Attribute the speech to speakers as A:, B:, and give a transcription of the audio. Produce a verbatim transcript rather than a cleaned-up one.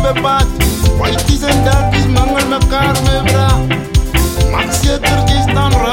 A: bepat. White is en dat is mangel mekaar me bra. Maak zeker jy staan